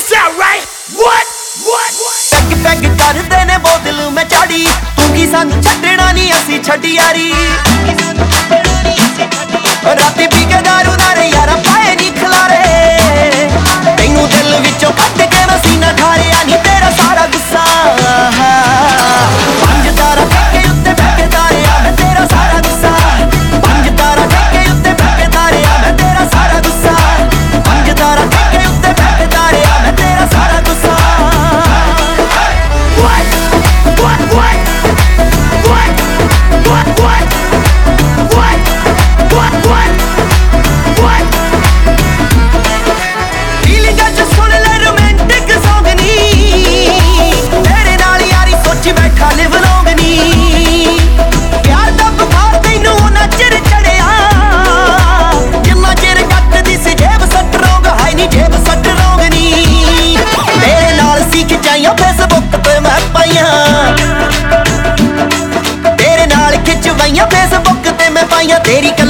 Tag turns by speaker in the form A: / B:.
A: peg ਕਰਦੇ ਨੇ ਬੋਤਲ ਮੈਂ ਚਾੜੀ ਤੂੰ ਕੀ ਸਾਨੂੰ ਛੱਡਣਾ ਨਹੀਂ ਅਸੀਂ ਛੱਡੀ ਯਾਰੀ ਰਾਤੀ ਪੀ ਕੇ ਦਾਰੂ ਨਾਰੇ ਯਾਰਾ ਪਾਏ ਨਹੀਂ ਖਲਾਰੇ ਤੈਨੂੰ ਦਿਲ ਵਿੱਚੋਂ ਕੱਢ ਕੇ ਮੈਂ ਸੀਨਾ ਠਾਰਿਆ ਨਹੀਂ ਤੇਰਾ ਸਾਰਾ ਗੁੱਸਾ ਪੰਜ ਤਾਰਾ ਟੇਕੇ ਉੱਤੇ ਬਹਿ ਕੇ ਤਾਰਿਆ ਮੈਂ ਤੇਰਾ ਸਾਰਾ ਗੁੱਸਾ ਪੰਜ ਤਾਰਾ ਟੇਕੇ ਉੱਤੇ ਬਹਿ ਕੇ ਤਾਰਿਆ ਮੈਂ ਤੇਰਾ ਸਾਰਾ ਗੁੱਸਾ ਪੰਜ ਤਾਰਾ ਟੇਕੇ ਉੱਤੇ ਬਹਿ ਕੇ ਤਾਰਿਆ ਮੈਂ ਤੇਰਾ ਸਾਰਾ ਗੁੱਸਾ फेसबुक पे मैं पाइया तेरे नाल खिंचवाइया फेसबुक ते मैं पाइया तेरी